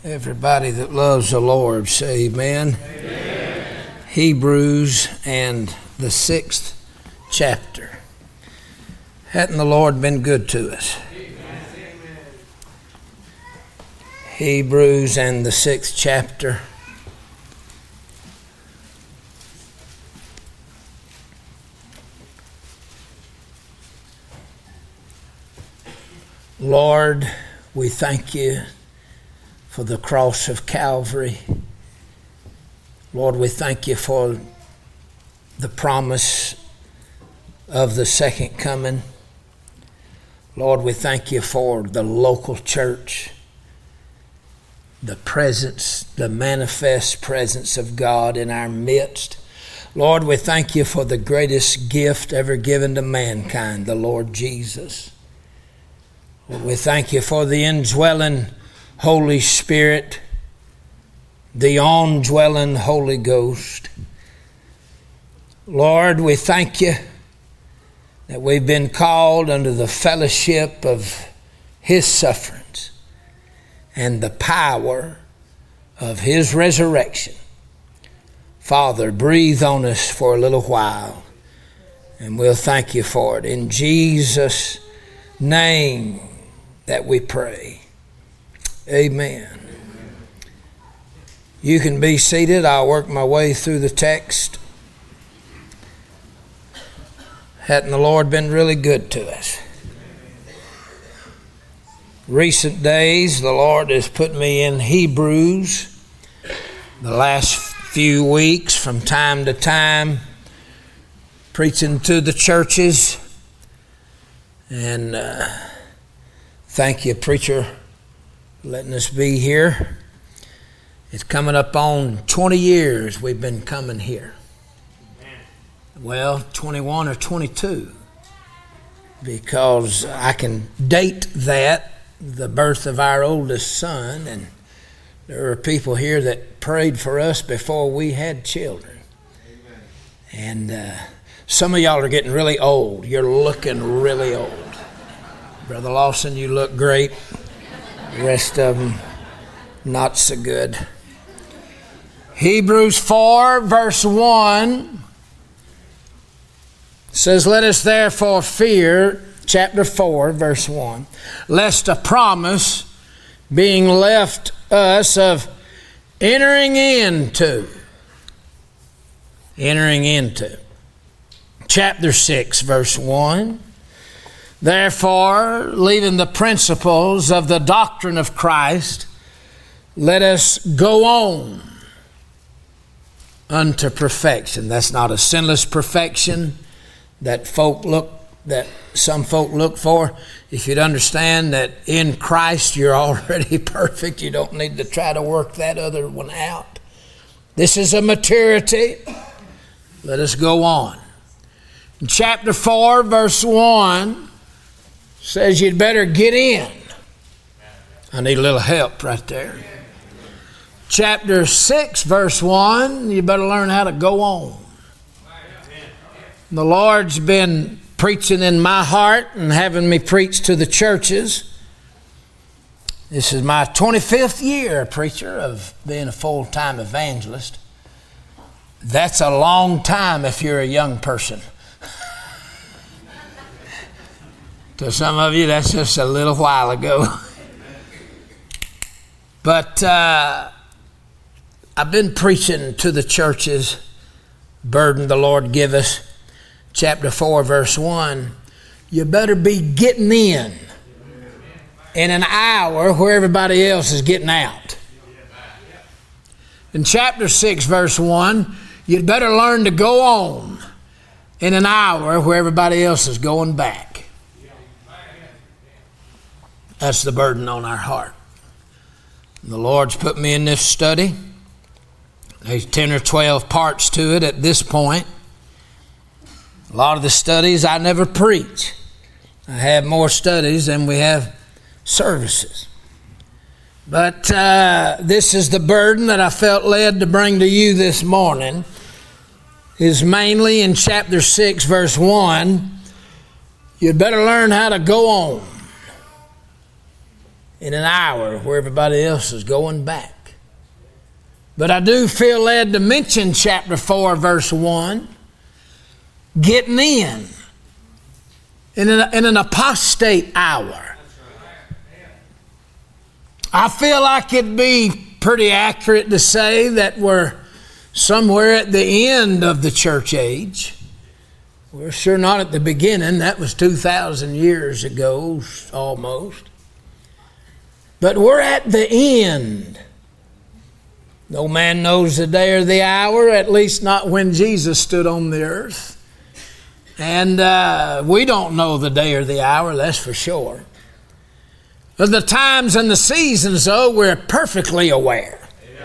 Everybody that loves the Lord, say amen. Amen. Hebrews and the 6th chapter. Hadn't the Lord been good to us? Amen. Hebrews and the 6th chapter. Lord, we thank you for the cross of Calvary. Lord, we thank you for the promise of the second coming. Lord, we thank you for the local church, the presence, the manifest presence of God in our midst. Lord, we thank you for the greatest gift ever given to mankind, the Lord Jesus. Lord, we thank you for the indwelling Holy Spirit, the on-dwelling Holy Ghost. Lord, we thank you that we've been called under the fellowship of His sufferings and the power of His resurrection. Father, breathe on us for a little while, and we'll thank you for it. In Jesus' name that we pray. Amen. You can be seated. I'll work my way through the text. Hadn't the Lord been really good to us? Recent days, the Lord has put me in Hebrews. The last few weeks, from time to time, preaching to the churches. And thank you, preacher, letting us be here. It's coming up on 20 years we've been coming here. Well, 21 or 22, because I can date that, the birth of our oldest son, and there are people here that prayed for us before we had children. Amen. And some of y'all are getting really old. You're looking really old. Brother Lawson, you look great. The rest of them, not so good. Hebrews 4, verse 1 says, "Let us therefore fear," chapter 4, verse 1, "lest a promise being left us of entering into. Chapter 6, verse 1. "Therefore, leaving the principles of the doctrine of Christ, let us go on unto perfection." That's not a sinless perfection that some folk look for. If you'd understand that in Christ you're already perfect, you don't need to try to work that other one out. This is a maturity. Let us go on. In chapter 4, verse 1, says you'd better get in. I need a little help right there. Chapter 6, verse 1, you better learn how to go on. The Lord's been preaching in my heart and having me preach to the churches. This is my 25th year, preacher, of being a full-time evangelist. That's a long time if you're a young person. To some of you, that's just a little while ago. But I've been preaching to the churches, burden the Lord give us. Chapter 4, verse 1, you better be getting in an hour where everybody else is getting out. In chapter 6, verse 1, you'd better learn to go on in an hour where everybody else is going back. That's the burden on our heart. The Lord's put me in this study. There's 10 or 12 parts to it at this point. A lot of the studies I never preach. I have more studies than we have services. But this is the burden that I felt led to bring to you this morning, is mainly in chapter 6, verse 1. You'd better learn how to go on in an hour where everybody else is going back. But I do feel led to mention chapter 4, verse 1, getting in an apostate hour. I feel like it'd be pretty accurate to say that we're somewhere at the end of the church age. We're sure not at the beginning. That was 2,000 years ago, almost. But we're at the end. No man knows the day or the hour, at least not when Jesus stood on the earth. And we don't know the day or the hour, that's for sure. Of the times and the seasons, though, we're perfectly aware.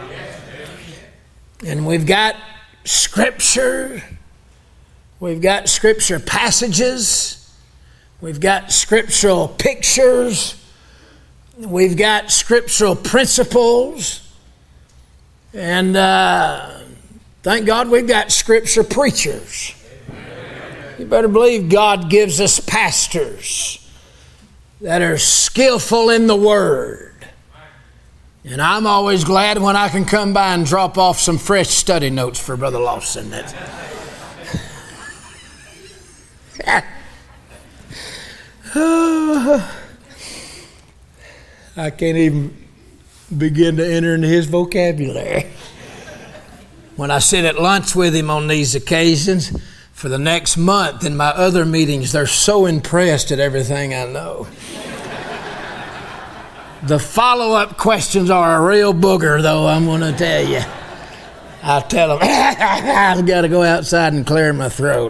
And we've got Scripture. We've got Scripture passages. We've got scriptural pictures. We've got scriptural principles. And thank God we've got Scripture preachers. You better believe God gives us pastors that are skillful in the Word. And I'm always glad when I can come by and drop off some fresh study notes for Brother Lawson. I can't even begin to enter into his vocabulary. When I sit at lunch with him on these occasions, for the next month in my other meetings, they're so impressed at everything I know. The follow-up questions are a real booger, though, I'm going to tell you. I tell them, I've got to go outside and clear my throat.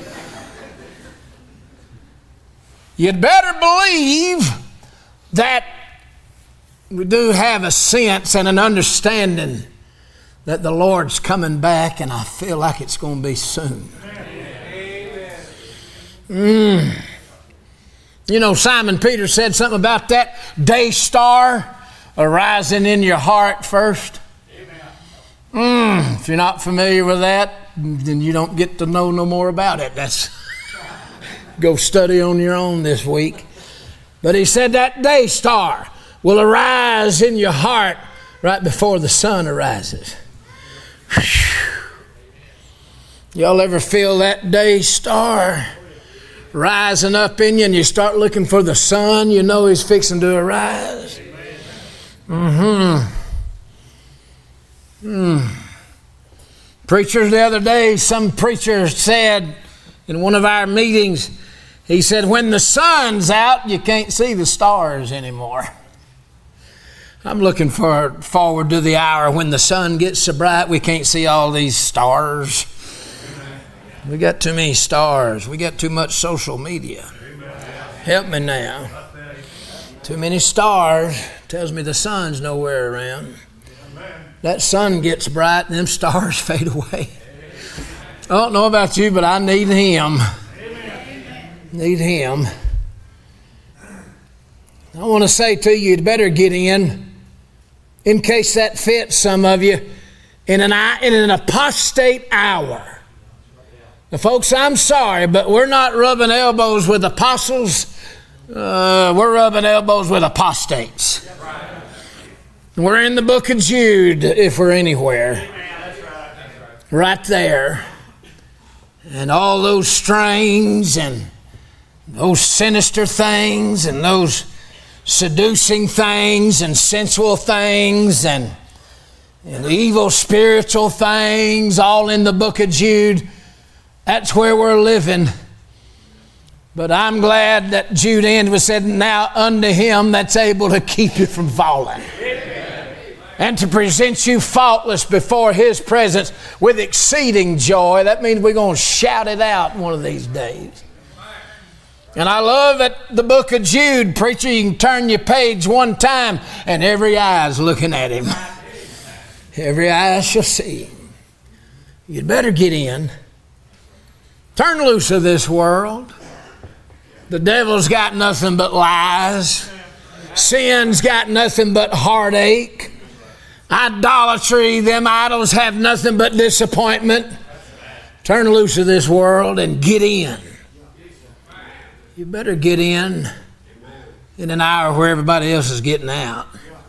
You'd better believe that we do have a sense and an understanding that the Lord's coming back, and I feel like it's going to be soon. You know, Simon Peter said something about that day star arising in your heart first. If you're not familiar with that, then you don't get to know no more about it. That's go study on your own this week. But he said that day star will arise in your heart right before the sun arises. Y'all ever feel that day star rising up in you and you start looking for the sun? You know he's fixing to arise. Preachers the other day, some preacher said in one of our meetings, he said, when the sun's out, you can't see the stars anymore. I'm looking forward to the hour when the sun gets so bright we can't see all these stars. We got too many stars. We got too much social media. Help me now. Too many stars tells me the sun's nowhere around. That sun gets bright and them stars fade away. I don't know about you, but I need him. Need him. I want to say to you, you'd better get in case that fits some of you, in an apostate hour. Now, folks, I'm sorry, but we're not rubbing elbows with apostles. We're rubbing elbows with apostates. We're in the book of Jude, if we're anywhere. Right there. And all those strains and those sinister things and those seducing things and sensual things and evil spiritual things, all in the book of Jude. That's where we're living. But I'm glad that Jude ended with said, now unto him that's able to keep you from falling. And to present you faultless before his presence with exceeding joy. That means we're going to shout it out one of these days. And I love that the book of Jude, preacher, you can turn your page one time and every eye is looking at him. Every eye shall see him. You'd better get in. Turn loose of this world. The devil's got nothing but lies. Sin's got nothing but heartache. Idolatry, them idols have nothing but disappointment. Turn loose of this world and get in. You better get in. in an hour where everybody else is getting out.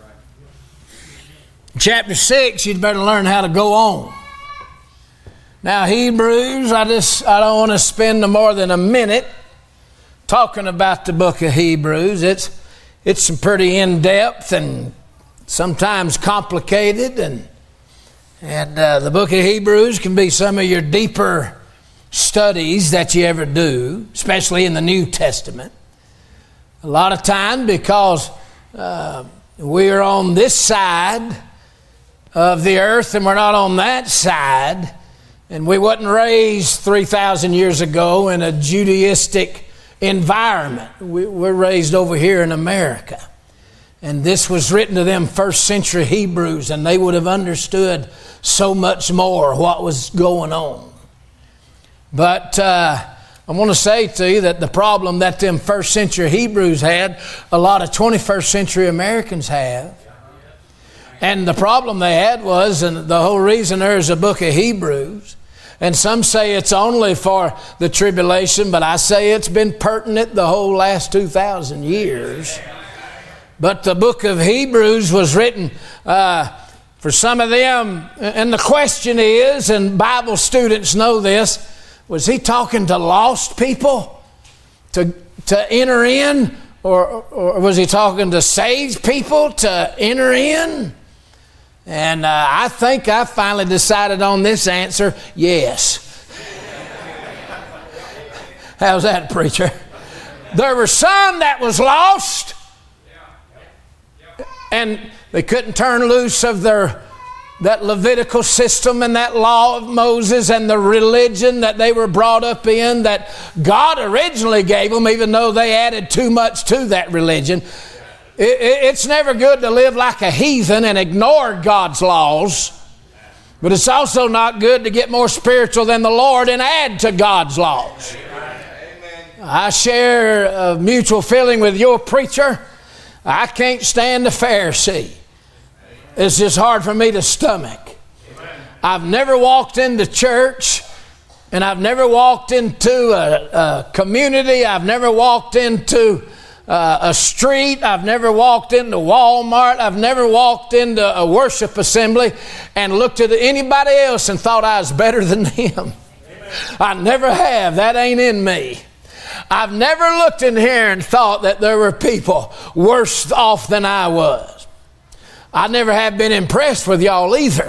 Chapter 6, you'd better learn how to go on. Now, Hebrews, I don't want to spend no more than a minute talking about the book of Hebrews. It's some pretty in-depth and sometimes complicated, and the book of Hebrews can be some of your deeper studies that you ever do, especially in the New Testament. A lot of time because we're on this side of the earth and we're not on that side, and we wasn't raised 3,000 years ago in a Judaistic environment. We're raised over here in America. And this was written to them first century Hebrews, and they would have understood so much more what was going on. But I want to say to you that the problem that them first century Hebrews had, a lot of 21st century Americans have. And the problem they had was, and the whole reason there's a book of Hebrews, and some say it's only for the tribulation, but I say it's been pertinent the whole last 2,000 years. But the book of Hebrews was written for some of them, and the question is, and Bible students know this, was he talking to lost people to enter in, or was he talking to saved people to enter in? And I think I finally decided on this answer, yes. How's that, preacher? There were some that was lost, and they couldn't turn loose of that Levitical system and that law of Moses and the religion that they were brought up in that God originally gave them, even though they added too much to that religion. It's never good to live like a heathen and ignore God's laws, but it's also not good to get more spiritual than the Lord and add to God's laws. I share a mutual feeling with your preacher. I can't stand the Pharisee. It's just hard for me to stomach. I've never walked into church, and I've never walked into a community. I've never walked into a street. I've never walked into Walmart. I've never walked into a worship assembly and looked at anybody else and thought I was better than them. I never have. That ain't in me. I've never looked in here and thought that there were people worse off than I was. I never have been impressed with y'all either.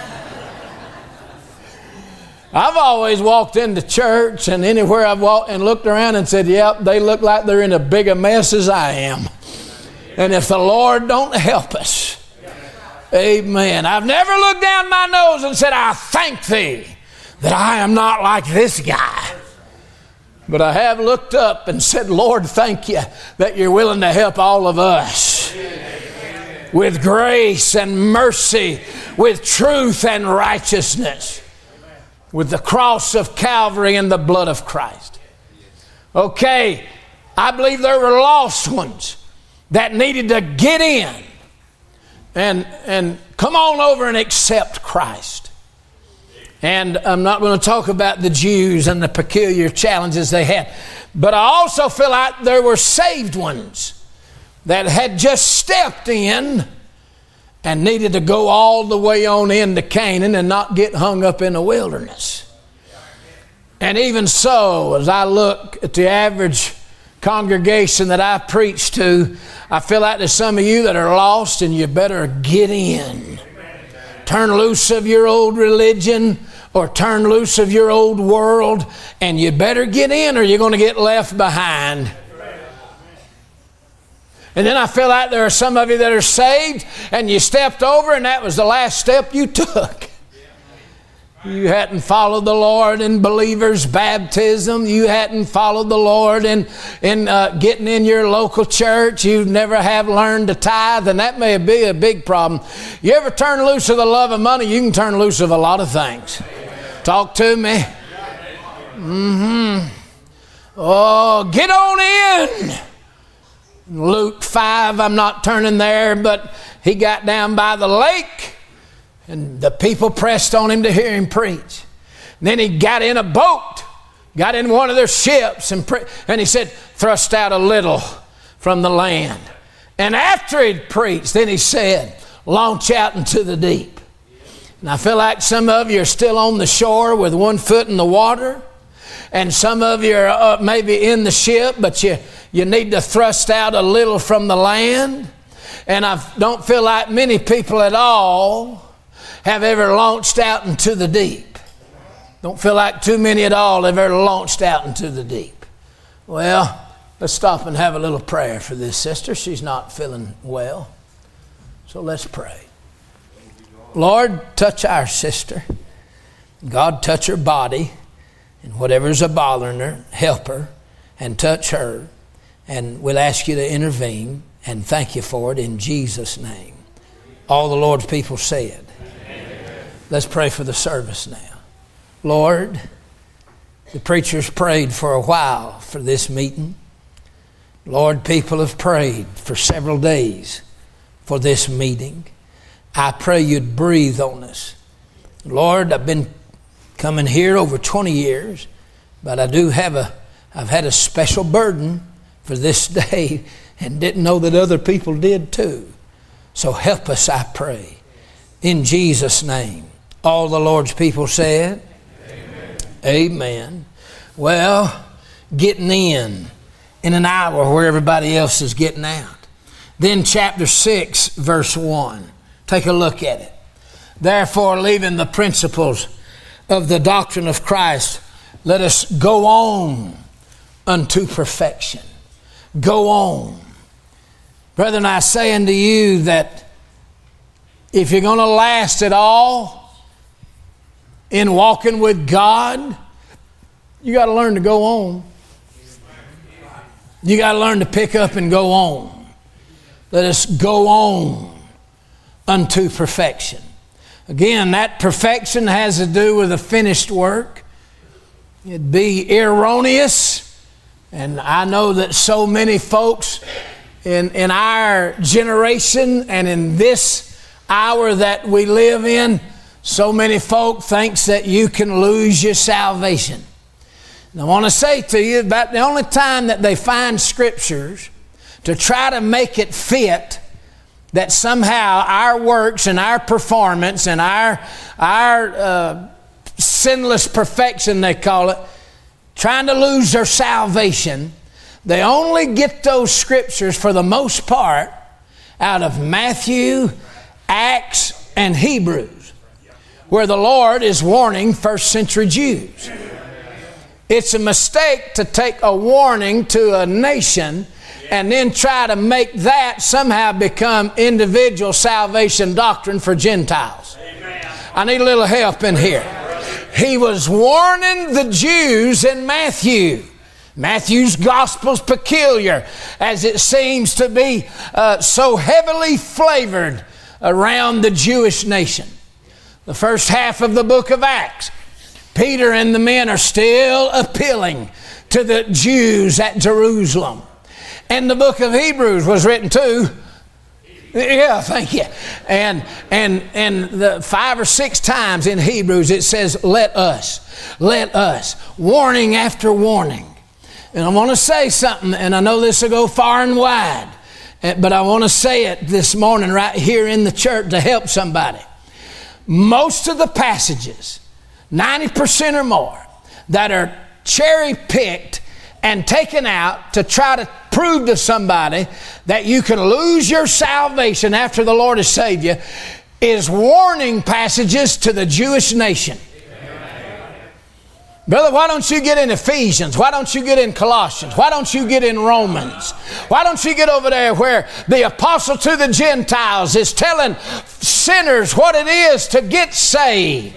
I've always walked into church, and anywhere I've walked and looked around and said, yep, they look like they're in a bigger mess as I am. And if the Lord don't help us, amen. I've never looked down my nose and said, I thank thee that I am not like this guy. But I have looked up and said, Lord, thank you that you're willing to help all of us with grace and mercy, with truth and righteousness, with the cross of Calvary and the blood of Christ. Okay, I believe there were lost ones that needed to get in and come on over and accept Christ. And I'm not going to talk about the Jews and the peculiar challenges they had. But I also feel like there were saved ones that had just stepped in and needed to go all the way on into Canaan and not get hung up in the wilderness. And even so, as I look at the average congregation that I preach to, I feel like there's some of you that are lost and you better get in. Turn loose of your old religion or turn loose of your old world, and you better get in or you're going to get left behind. And then I feel like there are some of you that are saved and you stepped over and that was the last step you took. You hadn't followed the Lord in believers' baptism. You hadn't followed the Lord in getting in your local church. You never have learned to tithe, and that may be a big problem. You ever turn loose of the love of money, you can turn loose of a lot of things. Talk to me. Oh, get on in. Luke 5, I'm not turning there, but he got down by the lake and the people pressed on him to hear him preach. And then he got in a boat, got in one of their ships, and he said, thrust out a little from the land. And after he'd preached, then he said, launch out into the deep. And I feel like some of you are still on the shore with one foot in the water. And some of you are maybe in the ship, but you need to thrust out a little from the land. And I don't feel like many people at all have ever launched out into the deep. Don't feel like too many at all have ever launched out into the deep. Well, let's stop and have a little prayer for this sister. She's not feeling well. So let's pray. Lord, touch our sister. God, touch her body. And whatever's a bothering her, help her and touch her. And we'll ask you to intervene. And thank you for it in Jesus' name. All the Lord's people said. Amen. Let's pray for the service now. Lord, the preachers prayed for a while for this meeting. Lord, people have prayed for several days for this meeting. I pray you'd breathe on us. Lord, I've been coming here over 20 years, but I've had a special burden for this day and didn't know that other people did too. So help us, I pray. In Jesus' name. All the Lord's people said, Amen. Amen. Well, getting in an hour where everybody else is getting out. Then chapter 6, verse 1. Take a look at it. Therefore, leaving the principles of the doctrine of Christ, let us go on unto perfection. Go on. Brethren, I say unto you that if you're going to last at all in walking with God, you got to learn to go on. You got to learn to pick up and go on. Let us go on unto perfection. Again, that perfection has to do with a finished work. It'd be erroneous. And I know that so many folks in our generation and in this hour that we live in, so many folk thinks that you can lose your salvation. And I want to say to you about the only time that they find scriptures to try to make it fit that somehow our works and our performance and our sinless perfection, they call it, trying to lose their salvation, they only get those scriptures for the most part out of Matthew, Acts, and Hebrews, where the Lord is warning first century Jews. It's a mistake to take a warning to a nation and then try to make that somehow become individual salvation doctrine for Gentiles. I need a little help in here. He was warning the Jews in Matthew. Matthew's gospel's peculiar, as it seems to be so heavily flavored around the Jewish nation. The first half of the book of Acts, Peter and the men are still appealing to the Jews at Jerusalem. And the book of Hebrews was written too. Yeah, thank you. And the 5 or 6 times in Hebrews it says, let us, warning after warning. And I want to say something, and I know this will go far and wide, but I want to say it this morning right here in the church to help somebody. Most of the passages, 90% or more, that are cherry-picked and taken out to try to prove to somebody that you can lose your salvation after the Lord has saved you, is warning passages to the Jewish nation. Brother, why don't you get in Ephesians? Why don't you get in Colossians? Why don't you get in Romans? Why don't you get over there where the apostle to the Gentiles is telling sinners what it is to get saved?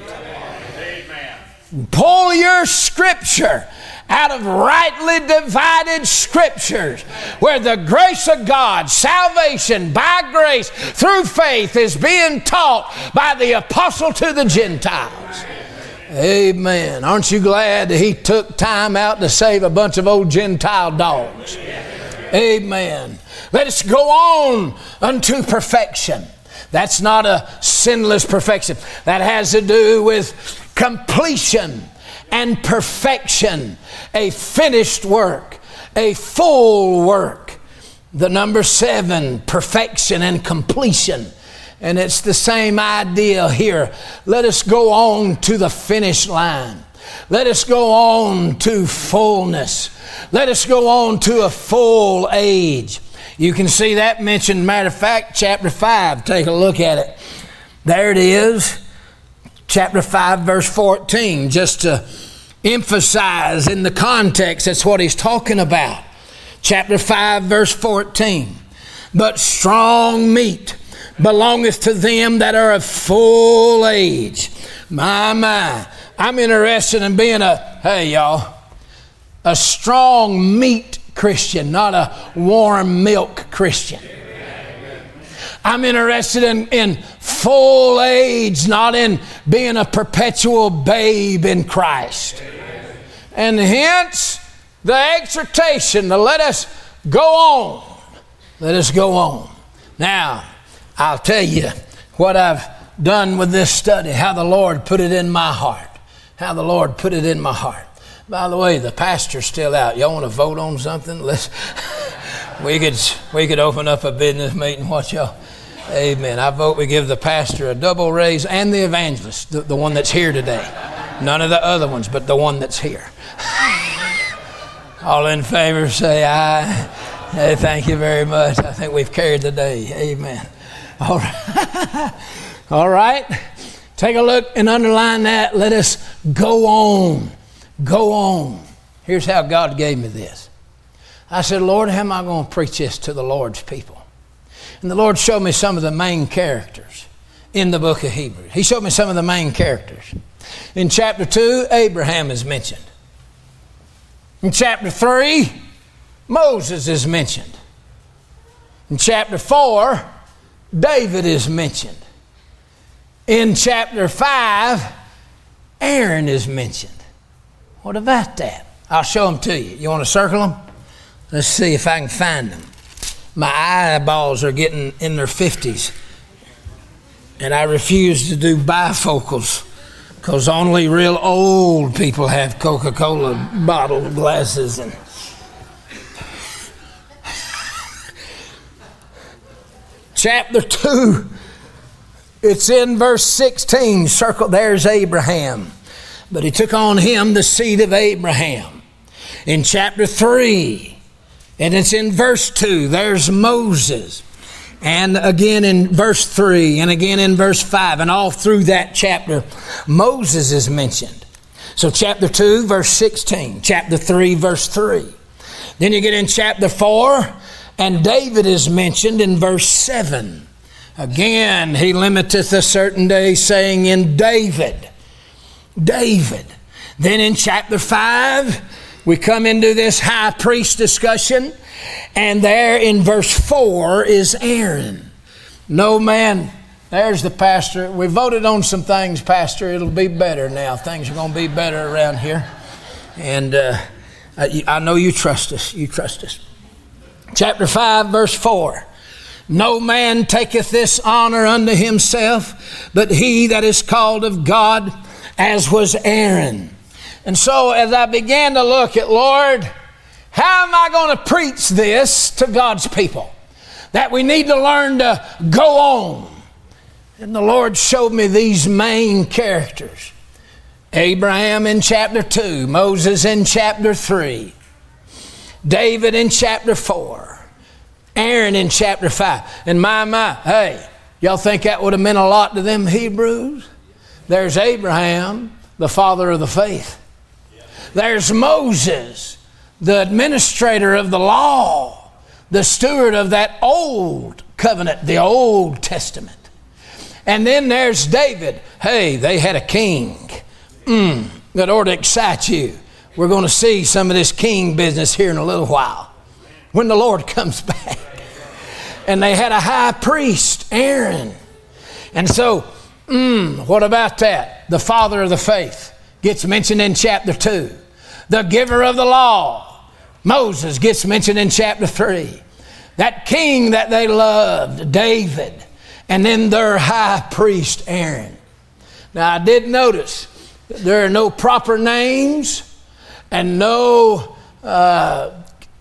Amen. Pull your scripture out of rightly divided scriptures where the grace of God, salvation by grace through faith is being taught by the apostle to the Gentiles. Amen. Aren't you glad that he took time out to save a bunch of old Gentile dogs? Amen. Let us go on unto perfection. That's not a sinless perfection. That has to do with completion and perfection, a finished work, a full work. The number 7, perfection and completion. And it's the same idea here. Let us go on to the finish line. Let us go on to fullness. Let us go on to a full age. You can see that mentioned, matter of fact, chapter 5. Take a look at it. There it is. Chapter 5, verse 14. Just to emphasize in the context, that's what he's talking about. Chapter 5, verse 14. But strong meat belongeth to them that are of full age. My. I'm interested in being a strong meat Christian, not a warm milk Christian. I'm interested in full age, not in being a perpetual babe in Christ. And hence the exhortation to let us go on. Let us go on. Now, I'll tell you what I've done with this study, how the Lord put it in my heart. How the Lord put it in my heart. By the way, the pastor's still out. Y'all want to vote on something? We could open up a business meeting. What y'all? Amen. I vote we give the pastor a double raise and the evangelist, the one that's here today. None of the other ones, but the one that's here. All in favor, say aye. Hey, thank you very much. I think we've carried the day. Amen. All right. All right. Take a look and underline that. Let us go on. Go on. Here's how God gave me this. I said, Lord, how am I going to preach this to the Lord's people? And the Lord showed me some of the main characters in the book of Hebrews. He showed me some of the main characters. In chapter 2, Abraham is mentioned. In chapter 3, Moses is mentioned. In chapter 4, David is mentioned. In chapter 5, Aaron is mentioned. What about that? I'll show them to you. You want to circle them? Let's see if I can find them. My eyeballs are getting in their 50s. And I refuse to do bifocals because only real old people have Coca-Cola bottle glasses. And chapter 2, it's in verse 16. Circle, there's Abraham. But he took on him the seed of Abraham. In chapter 3, and it's in verse 2, there's Moses. And again in verse 3, and again in verse 5, and all through that chapter, Moses is mentioned. So chapter 2, verse 16, chapter 3, verse 3. Then you get in chapter 4, and David is mentioned in verse 7. Again, he limiteth a certain day, saying in David. Then in chapter 5, we come into this high priest discussion, and there in verse 4 is Aaron. No man, there's the pastor. We voted on some things, Pastor. It'll be better now. Things are going to be better around here. And I know you trust us. You trust us. Chapter 5, verse 4. No man taketh this honor unto himself, but he that is called of God, as was Aaron. And so as I began to look at, Lord, how am I going to preach this to God's people? That we need to learn to go on. And the Lord showed me these main characters. Abraham in chapter 2, Moses in chapter 3, David in chapter 4, Aaron in chapter 5. And my, hey, y'all think that would have meant a lot to them Hebrews? There's Abraham, the father of the faith. There's Moses, the administrator of the law, the steward of that old covenant, the Old Testament. And then there's David. Hey, they had a king. That ought to excite you. We're going to see some of this king business here in a little while when the Lord comes back. And they had a high priest, Aaron. And so, what about that? The father of the faith gets mentioned in chapter 2. The giver of the law, Moses, gets mentioned in chapter 3. That king that they loved, David. And then their high priest, Aaron. Now, I did notice that there are no proper names and no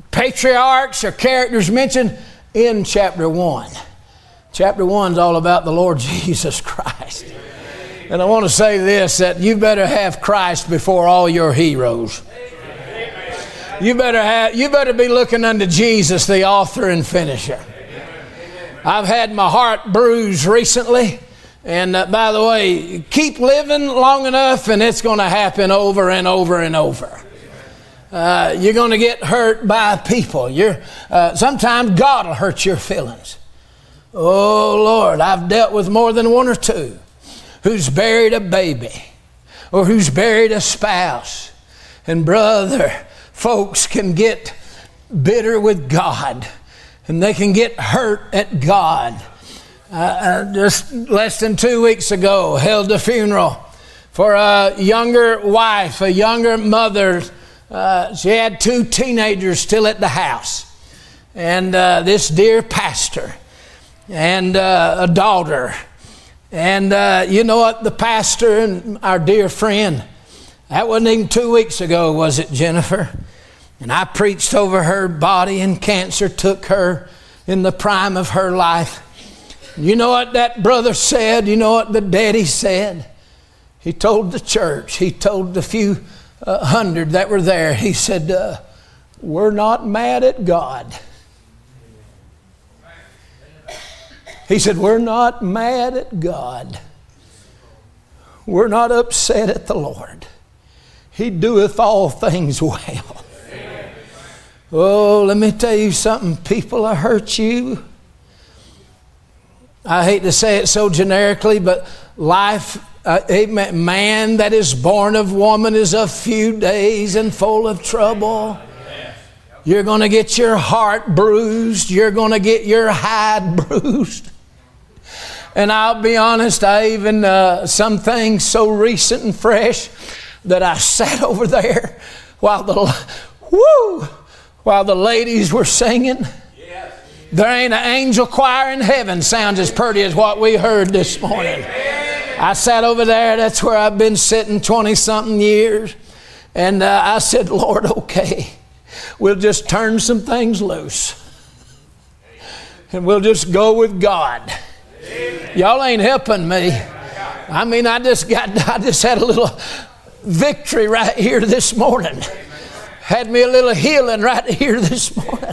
patriarchs or characters mentioned in chapter 1. Chapter 1 is all about the Lord Jesus Christ. And I want to say this, that you better have Christ before all your heroes. You better be looking unto Jesus, the author and finisher. I've had my heart bruised recently. And by the way, keep living long enough and it's going to happen over and over and over. You're going to get hurt by people. Sometimes God will hurt your feelings. Oh, Lord, I've dealt with more than one or two who's buried a baby or who's buried a spouse. And brother, folks can get bitter with God and they can get hurt at God. Just less than 2 weeks ago, held a funeral for a younger wife, a younger mother. She had 2 teenagers still at the house. And this dear pastor and a daughter. And you know what? The pastor and our dear friend, that wasn't even 2 weeks ago, was it, Jennifer? And I preached over her body, and cancer took her in the prime of her life. You know what that brother said? You know what the daddy said? He told the church, he told the few hundred that were there, he said, we're not mad at God. He said, we're not mad at God. We're not upset at the Lord. He doeth all things well. Oh, let me tell you something. People will hurt you. I hate to say it so generically, but life, man that is born of woman is a few days and full of trouble. You're going to get your heart bruised. You're going to get your hide bruised. And I'll be honest, I even, some things so recent and fresh that I sat over there while the ladies were singing. There ain't an angel choir in heaven sounds as pretty as what we heard this morning. I sat over there. That's where I've been sitting 20-something years. And I said, Lord, okay, we'll just turn some things loose. And we'll just go with God. Y'all ain't helping me. I mean, I just had a little victory right here this morning. Had me a little healing right here this morning.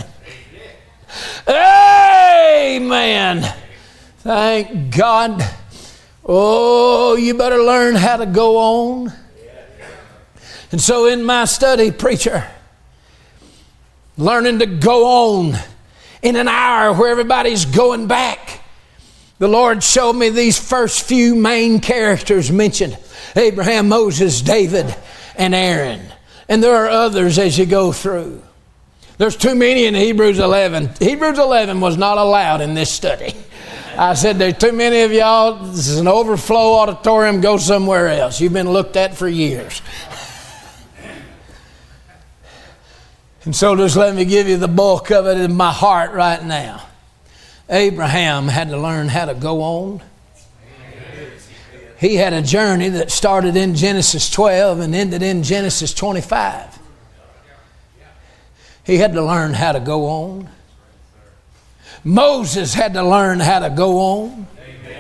Amen. Thank God. Oh, you better learn how to go on. And so in my study, preacher, learning to go on in an hour where everybody's going back, the Lord showed me these first few main characters mentioned: Abraham, Moses, David, and Aaron. And there are others as you go through. There's too many in Hebrews 11. Hebrews 11 was not allowed in this study. I said, there's too many of y'all. This is an overflow auditorium. Go somewhere else. You've been looked at for years. And so just let me give you the bulk of it in my heart right now. Abraham had to learn how to go on. He had a journey that started in Genesis 12 and ended in Genesis 25. He had to learn how to go on. Moses had to learn how to go on.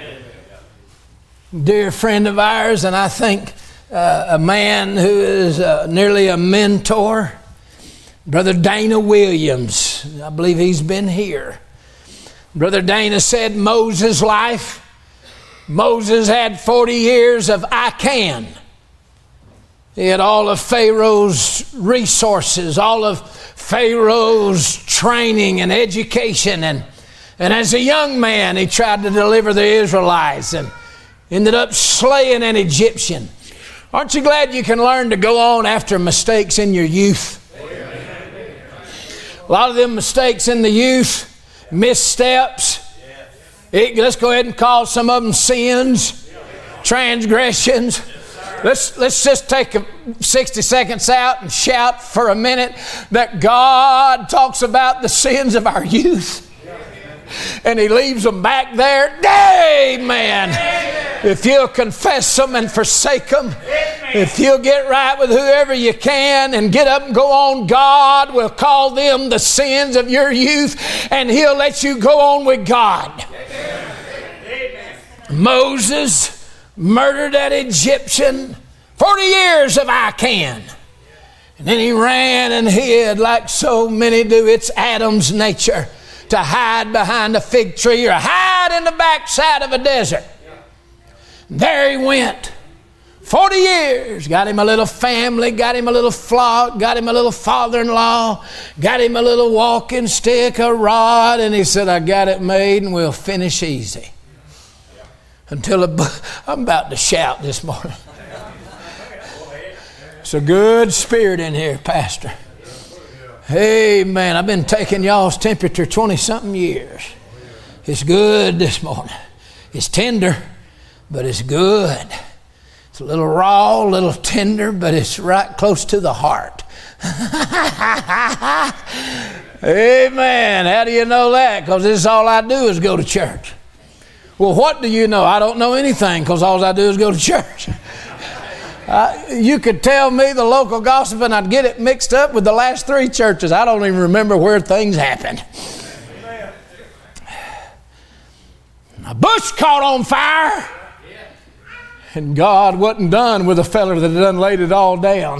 Dear friend of ours, and I think a man who is nearly a mentor, Brother Dana Williams. I believe he's been here. Brother Dana said Moses' life, Moses had 40 years of I can. He had all of Pharaoh's resources, all of Pharaoh's training and education. And as a young man, he tried to deliver the Israelites and ended up slaying an Egyptian. Aren't you glad you can learn to go on after mistakes in your youth? A lot of them mistakes in the youth, missteps. Let's go ahead and call some of them sins, transgressions. Let's just take 60 seconds out and shout for a minute that God talks about the sins of our youth. And he leaves them back there. Amen. If you'll confess them and forsake them, If you'll get right with whoever you can and get up and go on, God will call them the sins of your youth, and He'll let you go on with God. Moses murdered that Egyptian. 40 years of I can. And then he ran and hid like so many do. It's Adam's nature to hide behind a fig tree or hide in the backside of a desert. There he went. 40 years. Got him a little family, got him a little flock, got him a little father-in-law, got him a little walking stick, a rod, and he said, I got it made and we'll finish easy. Until I'm about to shout this morning. It's a good spirit in here, Pastor. Amen. I've been taking y'all's temperature 20-something years. It's good this morning. It's tender, but it's good. It's a little raw, a little tender, but it's right close to the heart. Amen. How do you know that? Because this is all I do is go to church. Well, what do you know? I don't know anything because all I do is go to church. You could tell me the local gossip and I'd get it mixed up with the last 3 churches. I don't even remember where things happened. A bush caught on fire. And God wasn't done with a fella that had done laid it all down.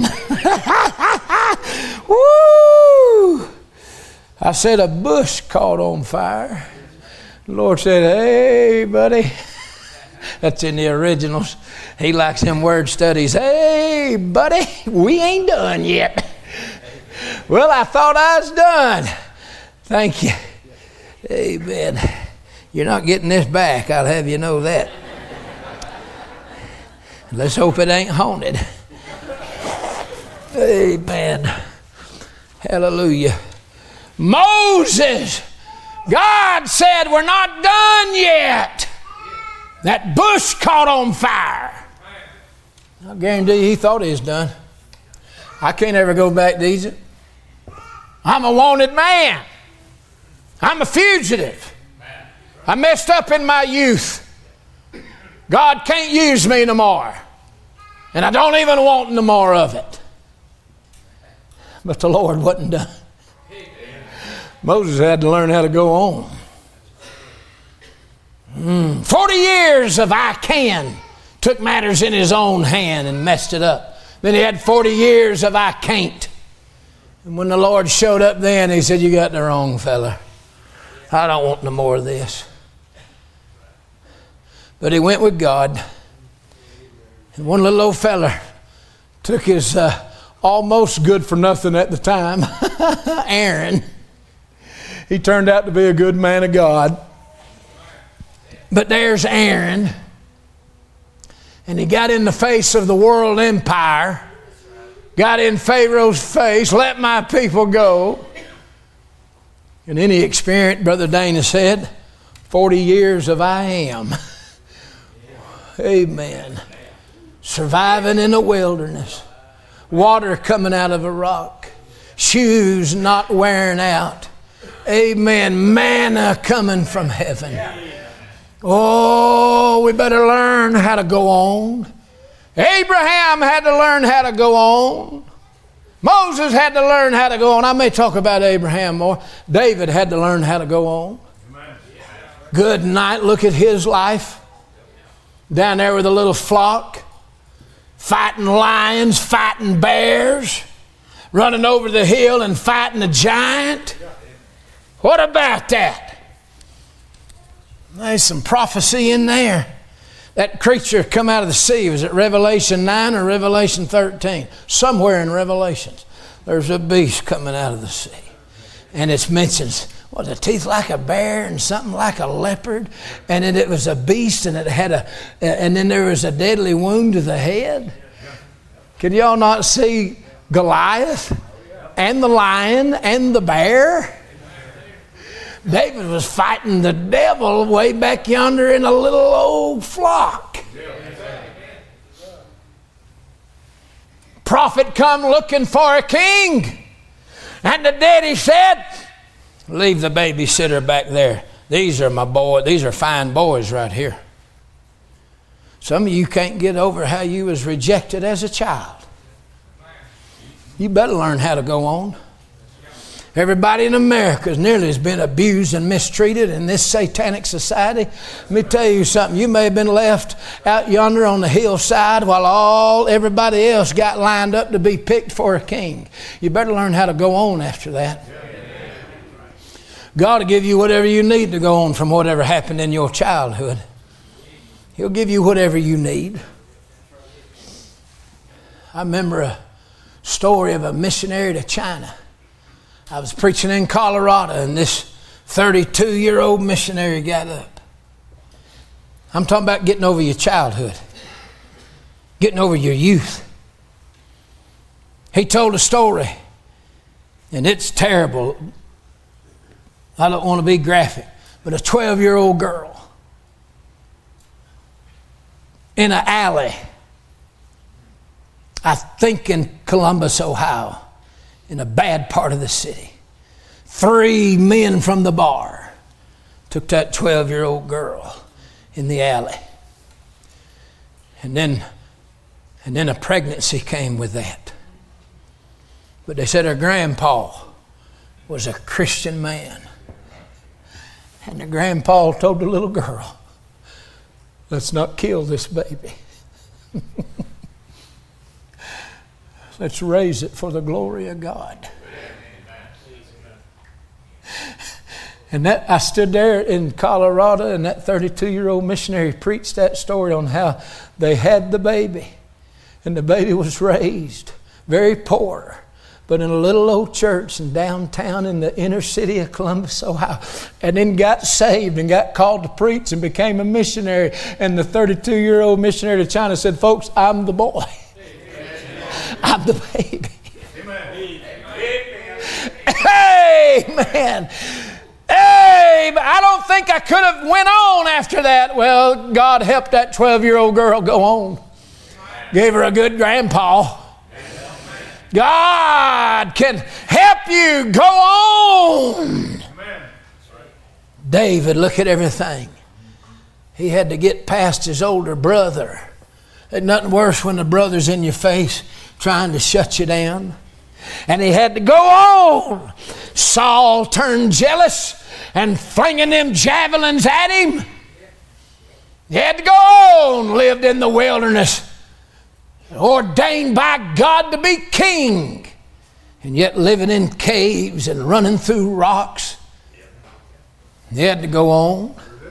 Woo! I said a bush caught on fire. The Lord said, hey, buddy. That's in the originals. He likes them word studies. Hey, buddy, we ain't done yet. Well, I thought I was done. Thank you. Amen. You're not getting this back, I'll have you know that. Let's hope it ain't haunted. Amen. Hallelujah. Moses, God said, we're not done yet. That bush caught on fire. I guarantee you he thought he was done. I can't ever go back to Egypt. I'm a wanted man. I'm a fugitive. I messed up in my youth. God can't use me no more. And I don't even want no more of it. But the Lord wasn't done. Moses had to learn how to go on. 40 years of I can took matters in his own hand and messed it up. Then he had 40 years of I can't. And when the Lord showed up then, he said, you got the wrong fella. I don't want no more of this. But he went with God. And one little old fella took his almost good for nothing at the time, Aaron. He turned out to be a good man of God. But there's Aaron. And he got in the face of the world empire. Got in Pharaoh's face. Let my people go. And then he experienced, Brother Dana said, 40 years of I am. Amen. Surviving in the wilderness. Water coming out of a rock. Shoes not wearing out. Amen. Manna coming from heaven. Oh, we better learn how to go on. Abraham had to learn how to go on. Moses had to learn how to go on. I may talk about Abraham more. David had to learn how to go on. Good night. Look at his life. Down there with a little flock. Fighting lions, fighting bears. Running over the hill and fighting a giant. What about that? There's some prophecy in there. That creature come out of the sea. Was it Revelation 9 or Revelation 13? Somewhere in Revelations, there's a beast coming out of the sea. And it mentions, the teeth like a bear and something like a leopard. And then it was a beast and it had and then there was a deadly wound to the head. Could y'all not see Goliath and the lion and the bear? David was fighting the devil way back yonder in a little old flock. Prophet come looking for a king. And the daddy said, leave the babysitter back there. These are my boys. These are fine boys right here. Some of you can't get over how you was rejected as a child. You better learn how to go on. Everybody in America nearly has been abused and mistreated in this satanic society. Let me tell you something. You may have been left out yonder on the hillside while everybody else got lined up to be picked for a king. You better learn how to go on after that. God will give you whatever you need to go on from whatever happened in your childhood. He'll give you whatever you need. I remember a story of a missionary to China. I was preaching in Colorado, and this 32-year-old missionary got up. I'm talking about getting over your childhood, getting over your youth. He told a story, and it's terrible. I don't want to be graphic, but a 12-year-old girl in an alley, I think in Columbus, Ohio, in a bad part of the city. 3 men from the bar took that 12-year-old girl in the alley. And then a pregnancy came with that. But they said her grandpa was a Christian man. And the grandpa told the little girl, let's not kill this baby. Let's raise it for the glory of God. And that I stood there in Colorado, and that 32-year-old missionary preached that story on how they had the baby. And the baby was raised very poor, but in a little old church in downtown in the inner city of Columbus, Ohio. And then got saved and got called to preach and became a missionary. And the 32-year-old missionary to China said, folks, I'm the boy. I'm the baby. Amen. Amen. I don't think I could have went on after that. Well, God helped that 12-year-old girl go on. Gave her a good grandpa. God can help you go on. David, look at everything. He had to get past his older brother. There's nothing worse when the brother's in your face trying to shut you down. And he had to go on. Saul turned jealous and flinging them javelins at him. He had to go on. Lived in the wilderness. Ordained by God to be king. And yet living in caves and running through rocks. He had to go on.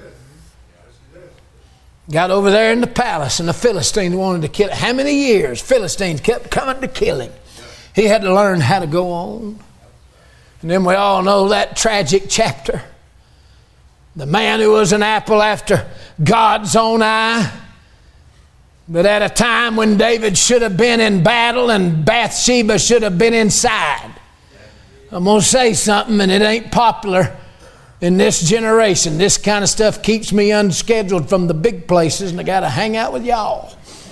Got over there in the palace, and the Philistines wanted to kill him. How many years Philistines kept coming to kill him? He had to learn how to go on. And then we all know that tragic chapter. The man who was an apple after God's own eye. But at a time when David should have been in battle and Bathsheba should have been inside. I'm going to say something, and it ain't popular in this generation. This kind of stuff keeps me unscheduled from the big places, and I got to hang out with y'all.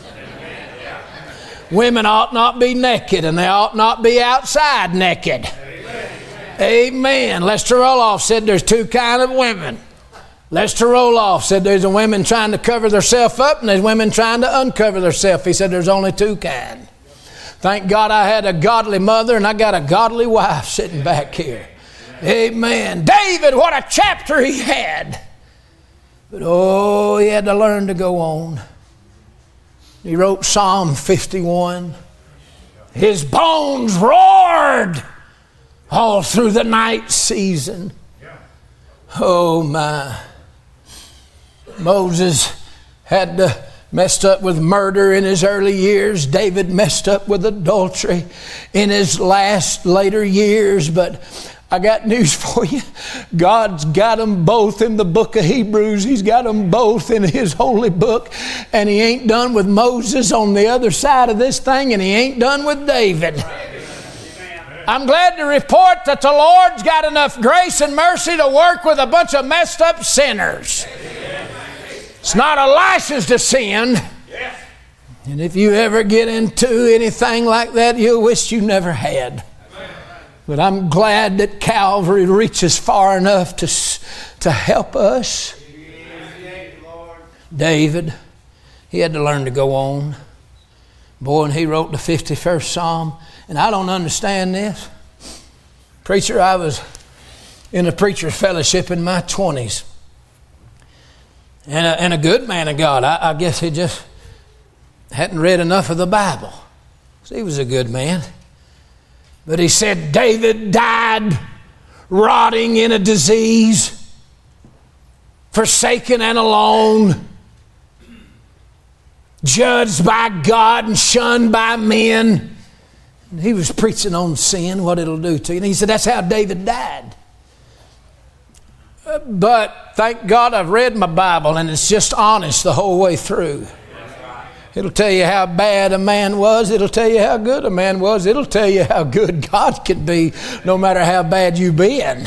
Women ought not be naked, and they ought not be outside naked. Amen. Lester Roloff said there's 2 kinds of women. Lester Roloff said there's a women trying to cover themselves up, and there's women trying to uncover themselves. He said there's only 2 kinds. Thank God I had a godly mother, and I got a godly wife sitting back here. Amen. David, what a chapter he had. But he had to learn to go on. He wrote Psalm 51. His bones roared all through the night season. Oh my. Moses had messed up with murder in his early years. David messed up with adultery in his later years. But I got news for you. God's got them both in the book of Hebrews. He's got them both in his holy book. And he ain't done with Moses on the other side of this thing, and he ain't done with David. I'm glad to report that the Lord's got enough grace and mercy to work with a bunch of messed up sinners. It's not a license to sin. And if you ever get into anything like that, you'll wish you never had. But I'm glad that Calvary reaches far enough to help us. David, He had to learn to go on. Boy, and he wrote the 51st Psalm. And I don't understand this. Preacher, I was in a preacher's fellowship in my 20s. And a good man of God. I guess he just hadn't read enough of the Bible. So he was a good man. But he said David died rotting in a disease, forsaken and alone, judged by God and shunned by men. And he was preaching on sin, what it'll do to you. And he said that's how David died. But thank God I've read my Bible and it's just honest the whole way through. It'll tell you how bad a man was. It'll tell you how good a man was. It'll tell you how good God can be no matter how bad you've been.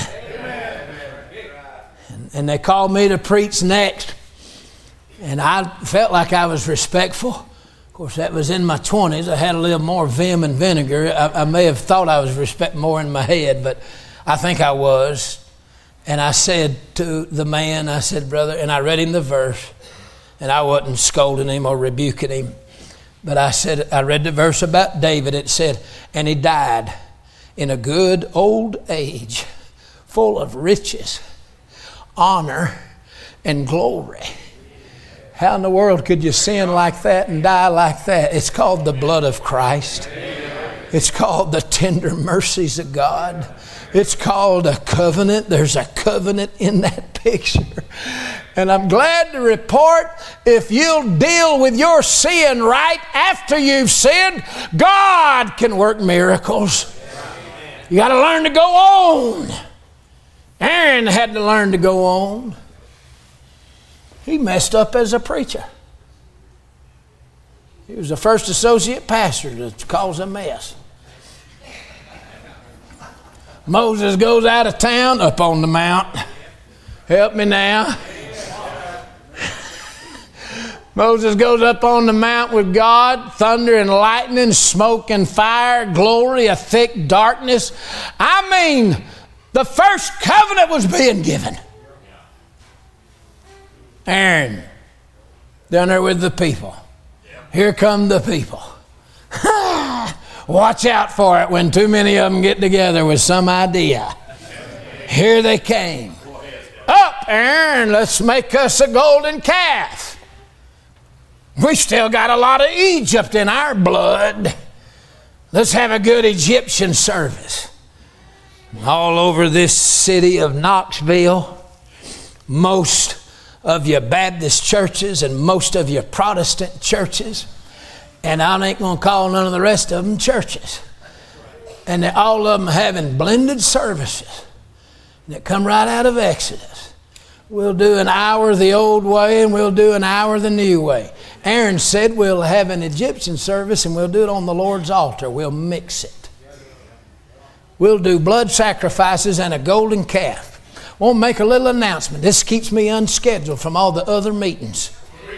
And they called me to preach next. And I felt like I was respectful. Of course, that was in my 20s. I had a little more vim and vinegar. I may have thought I was more in my head, but I think I was. And I said to the man, I said, brother, and I read him the verse. And I wasn't scolding him or rebuking him. But I said, I read the verse about David. It said, and he died in a good old age, full of riches, honor, and glory. How in the world could you sin like that and die like that? It's called the blood of Christ. It's called the tender mercies of God. It's called a covenant. There's a covenant in that picture. And I'm glad to report, if you'll deal with your sin right after you've sinned, God can work miracles. You got to learn to go on. Aaron had to learn to go on. He messed up as a preacher. He was the first associate pastor to cause a mess. Moses goes out of town, up on the mount. Help me now. Moses goes up on the mount with God, thunder and lightning, smoke and fire, glory, a thick darkness. I mean, the first covenant was being given. Aaron, down there with the people. Here come the people. Watch out for it when too many of them get together with some idea. Here they came. Up, Aaron, let's make us a golden calf. We still got a lot of Egypt in our blood. Let's have a good Egyptian service. All over this city of Knoxville, most of your Baptist churches and most of your Protestant churches, and I ain't going to call none of the rest of them churches. And all of them having blended services that come right out of Exodus. We'll do an hour the old way and we'll do an hour the new way. Aaron said we'll have an Egyptian service and we'll do it on the Lord's altar. We'll mix it. We'll do blood sacrifices and a golden calf. We'll make a little announcement. This keeps me unscheduled from all the other meetings.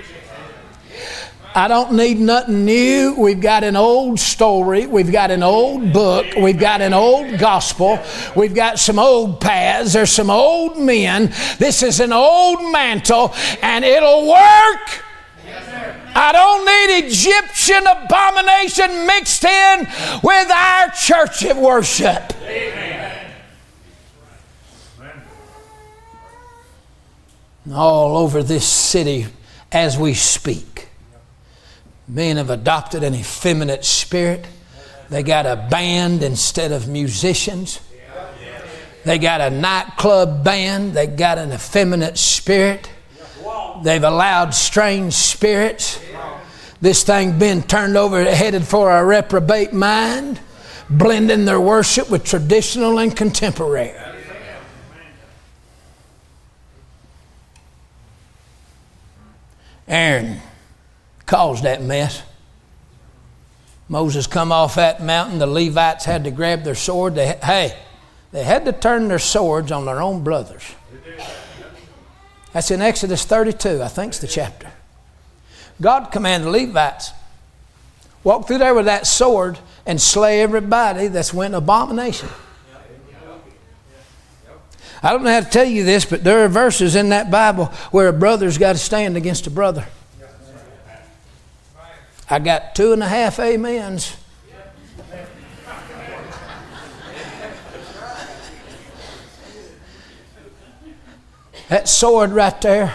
I don't need nothing new. We've got an old story. We've got an old book. We've got an old gospel. We've got some old paths. There's some old men. This is an old mantle, and it'll work. I don't need Egyptian abomination mixed in with our church of worship. Amen. All over this city as we speak, men have adopted an effeminate spirit. They got a band instead of musicians. They got a nightclub band. They got an effeminate spirit. They've allowed strange spirits. This thing been turned over, headed for a reprobate mind, blending their worship with traditional and contemporary. Aaron caused that mess. Moses come off that mountain. The Levites had to grab their sword. They had to turn their swords on their own brothers. That's in Exodus 32, I think it's the chapter. God commanded the Levites, walk through there with that sword and slay everybody that's went abomination. I don't know how to tell you this, but there are verses in that Bible where a brother's got to stand against a brother. I got 2.5 amens. That sword right there,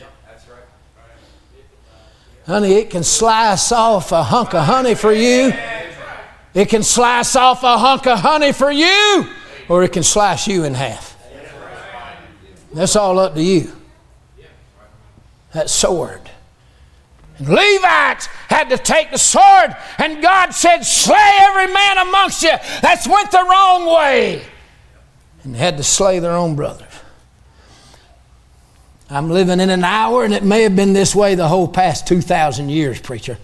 honey, it can slice off a hunk of honey for you. It can slice off a hunk of honey for you, or it can slice you in half. That's all up to you. That sword. And Levites had to take the sword, and God said, slay every man amongst you that's went the wrong way. And they had to slay their own brothers. I'm living in an hour, and it may have been this way the whole past 2,000 years, preacher.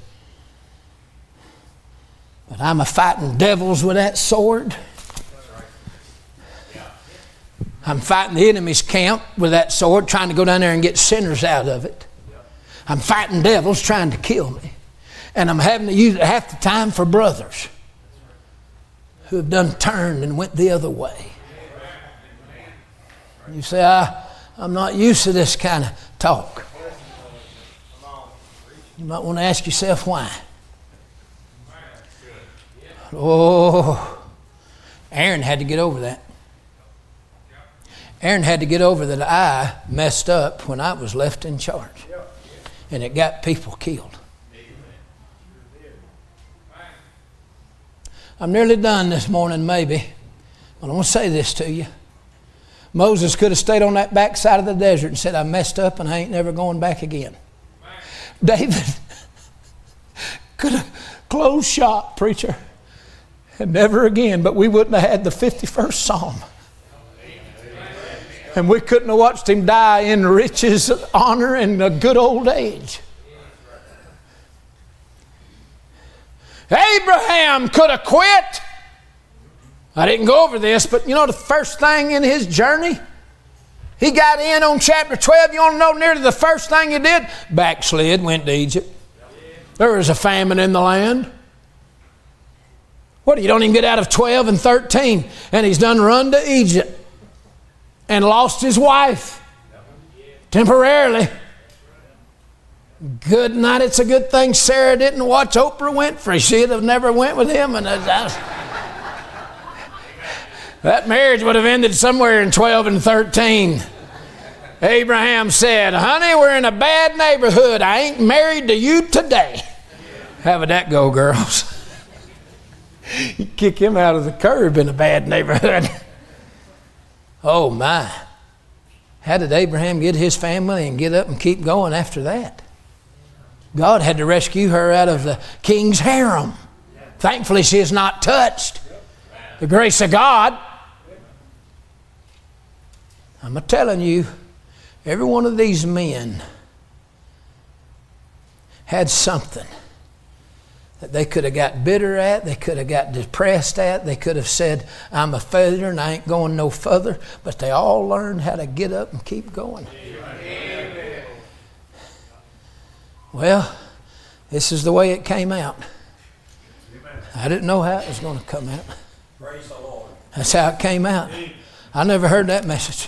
But I'm fighting devils with that sword. I'm fighting the enemy's camp with that sword, trying to go down there and get sinners out of it. I'm fighting devils trying to kill me. And I'm having to use it half the time for brothers who have done turned and went the other way. You say, I'm not used to this kind of talk. You might want to ask yourself why. Oh, Aaron had to get over that. Aaron had to get over that I messed up when I was left in charge. And it got people killed. I'm nearly done this morning, maybe. But I want to say this to you. Moses could have stayed on that backside of the desert and said, I messed up and I ain't never going back again. David could have closed shop, preacher, and never again, but we wouldn't have had the 51st Psalm. And we couldn't have watched him die in riches, honor, and a good old age. Abraham could have quit. I didn't go over this, but you know the first thing in his journey? He got in on chapter 12. You want to know nearly the first thing he did? Backslid, went to Egypt. There was a famine in the land. What, you don't even get out of 12 and 13, and he's done run to Egypt and lost his wife temporarily. Good night. It's a good thing Sarah didn't watch Oprah Winfrey. She'd have never went with him. And that marriage would have ended somewhere in 12 and 13. Abraham said, honey, we're in a bad neighborhood. I ain't married to you today. How would that go, girls? You kick him out of the curb in a bad neighborhood. Oh, my. How did Abraham get his family and get up and keep going after that? God had to rescue her out of the king's harem. Thankfully, she is not touched. The grace of God. I'm telling you, every one of these men had something that they could have got bitter at, they could have got depressed at, they could have said, I'm a failure and I ain't going no further, but they all learned how to get up and keep going. Amen. Well, this is the way it came out. I didn't know how it was going to come out. Praise the Lord. That's how it came out. I never heard that message.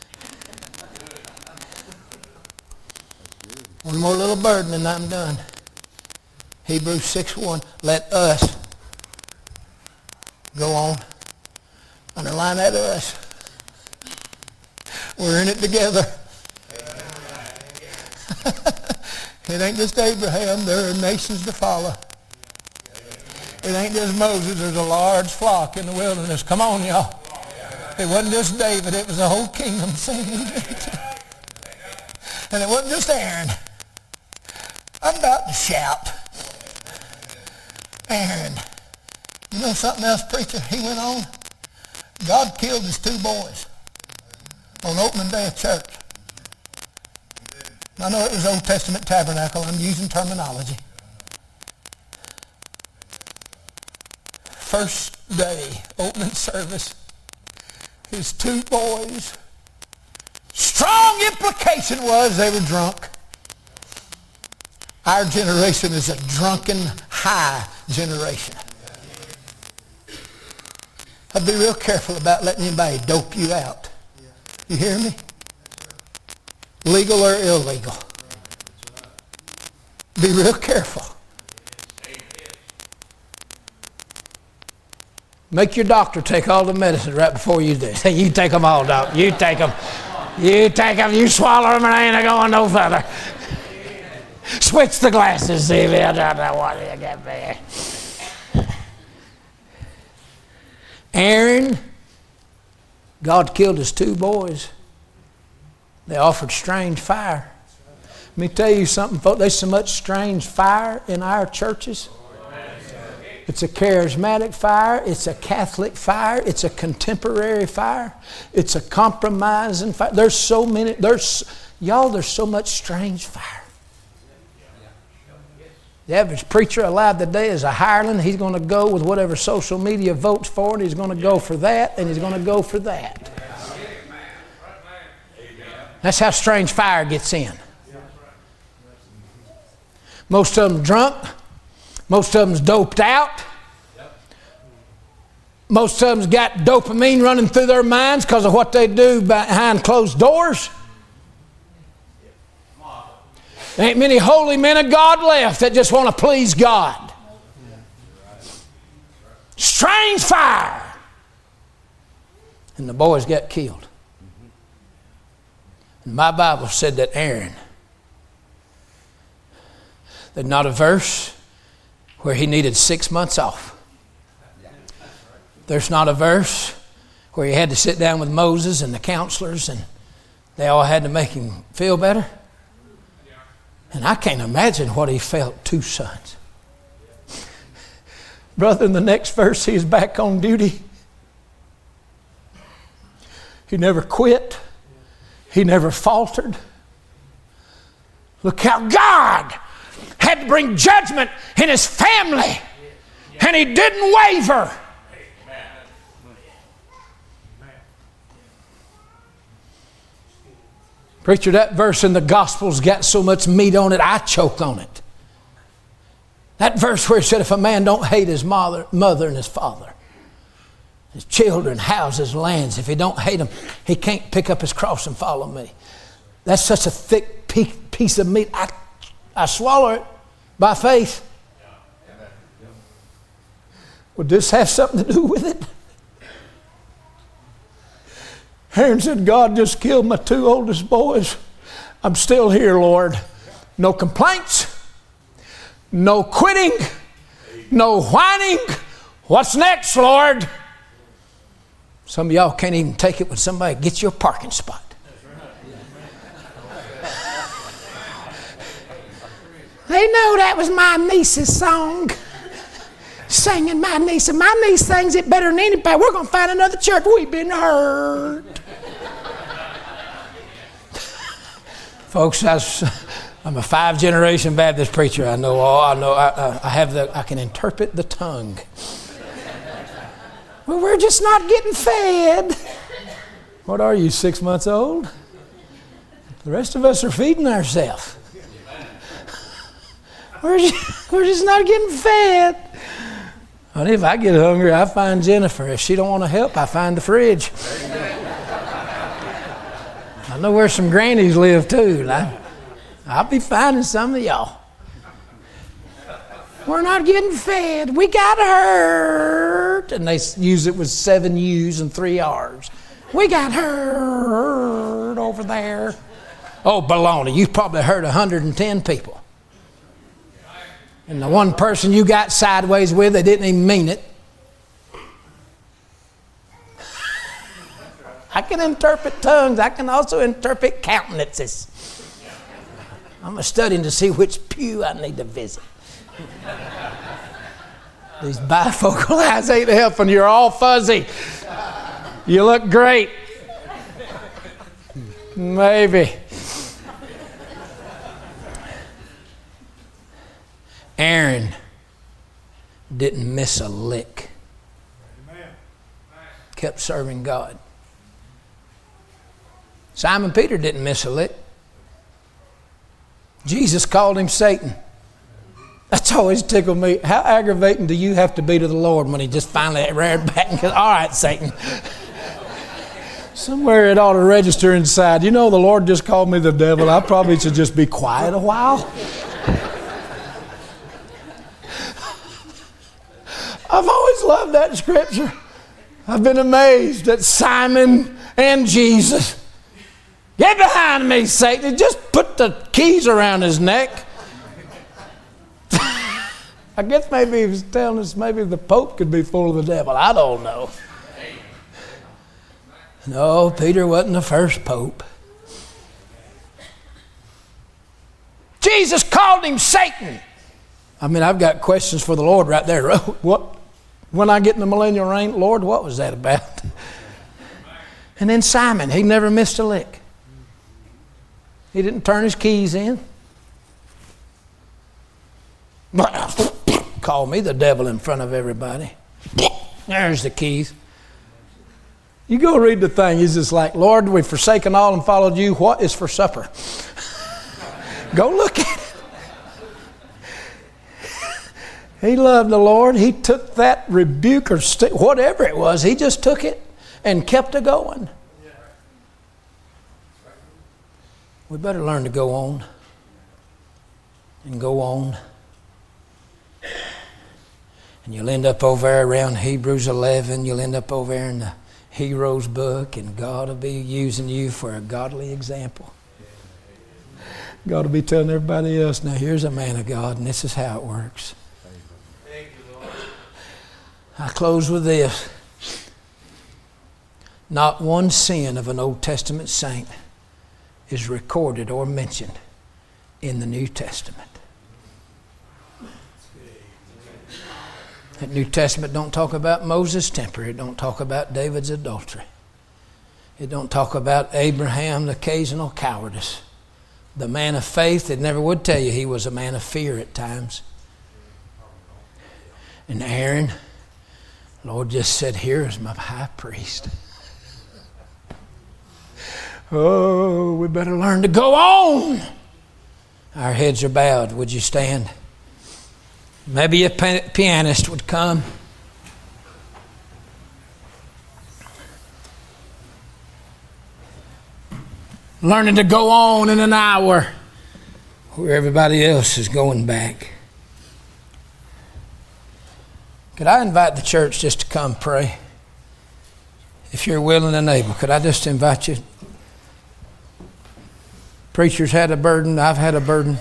One more little burden and I'm done. Hebrews 6:1. Let us go on. Underline that us. We're in it together. It ain't just Abraham. There are nations to follow. It ain't just Moses. There's a large flock in the wilderness. Come on, y'all. It wasn't just David. It was the whole kingdom singing. And it wasn't just Aaron. I'm about to shout. Aaron. You know something else, preacher? He went on. God killed his 2 boys on opening day of church. I know it was Old Testament tabernacle. I'm using terminology. First day, opening service, his 2 boys. Strong implication was they were drunk. Our generation is a drunken, high generation. I'd be real careful about letting anybody dope you out. You hear me? Legal or illegal. Be real careful. Make your doctor take all the medicine right before you do. Say, you take them all, doc. You take them. You take them. You swallow them and I ain't going no further. Switch the glasses, see if I don't know what you get there. Aaron, God killed his 2 boys. They offered strange fire. Let me tell you something, folks. There's so much strange fire in our churches. It's a charismatic fire. It's a Catholic fire. It's a contemporary fire. It's a compromising fire. There's so many. There's so much strange fire. The average preacher alive today is a hireling. He's going to go with whatever social media votes for it. He's going to go for that, and he's going to go for that. That's how strange fire gets in. Most of them drunk. Most of them's doped out. Most of them's got dopamine running through their minds because of what they do behind closed doors. There ain't many holy men of God left that just want to please God. Strange fire. And the boys got killed. And my Bible said that Aaron, there's not a verse where he needed 6 months off. There's not a verse where he had to sit down with Moses and the counselors and they all had to make him feel better. And I can't imagine what he felt, 2 sons. Brother, in the next verse, he's back on duty. He never quit. He never faltered. Look how God had to bring judgment in his family. And he didn't waver. Preacher, that verse in the Gospels got so much meat on it, I choke on it. That verse where he said, if a man don't hate his mother and his father, his children, houses, lands, if he don't hate them, he can't pick up his cross and follow me. That's such a thick piece of meat. I swallow it by faith. Would this have something to do with it? Aaron said, God just killed my 2 oldest boys. I'm still here, Lord. No complaints. No quitting. No whining. What's next, Lord? Some of y'all can't even take it when somebody gets you a parking spot. They know that was my niece's song. Singing my niece. And my niece sings it better than anybody. We're going to find another church. We've been hurt. Folks, I'm a 5-generation Baptist preacher. I know all. I can interpret the tongue. Well, we're just not getting fed. What are you, 6 months old? The rest of us are feeding ourselves. We're just not getting fed. Honey, if I get hungry, I find Jennifer. If she don't want to help, I find the fridge. I know where some grannies live too. I'll be finding some of y'all. We're not getting fed. We got hurt. And they use it with 7 U's and 3 R's. We got hurt over there. Oh, baloney. You've probably hurt 110 people. And the one person you got sideways with, they didn't even mean it. I can interpret tongues. I can also interpret countenances. I'm studying to see which pew I need to visit. These bifocal eyes ain't helping. You're all fuzzy. You look great. Maybe. Aaron didn't miss a lick. Kept serving God. Simon Peter didn't miss a lick. Jesus called him Satan. That's always tickled me. How aggravating do you have to be to the Lord when he just finally reared back and goes, all right, Satan. Somewhere it ought to register inside. You know, the Lord just called me the devil. I probably should just be quiet a while. I've always loved that scripture. I've been amazed at Simon and Jesus. Get behind me, Satan. He just put the keys around his neck. I guess maybe he was telling us maybe the Pope could be full of the devil. I don't know. No, Peter wasn't the first Pope. Jesus called him Satan. I mean, I've got questions for the Lord right there. What? When I get in the millennial reign, Lord, what was that about? And then Simon, he never missed a lick. He didn't turn his keys in. Call me the devil in front of everybody. There's the keys. You go read the thing. He's just like, Lord, we've forsaken all and followed you. What is for supper? Go look at it. He loved the Lord. He took that rebuke or whatever it was. He just took it and kept it going. We better learn to go on and go on. And you'll end up over there around Hebrews 11. You'll end up over there in the Heroes book, and God will be using you for a godly example. God will be telling everybody else, now here's a man of God, and this is how it works. Thank you, Lord. I close with this. Not one sin of an Old Testament saint is recorded or mentioned in the New Testament. The New Testament don't talk about Moses' temper. It don't talk about David's adultery. It don't talk about Abraham, the occasional cowardice. The man of faith, it never would tell you he was a man of fear at times. And Aaron, Lord just said, here is my high priest. Oh, we better learn to go on. Our heads are bowed. Would you stand? Maybe a pianist would come. Learning to go on in an hour where everybody else is going back. Could I invite the church just to come pray? If you're willing and able, could I just invite you? Preachers had a burden. I've had a burden.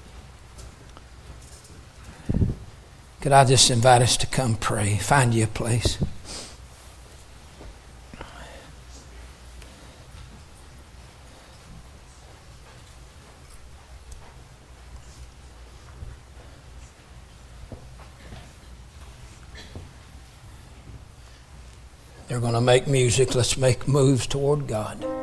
Could I just invite us to come pray? Find you a place. They're going to make music. Let's make moves toward God.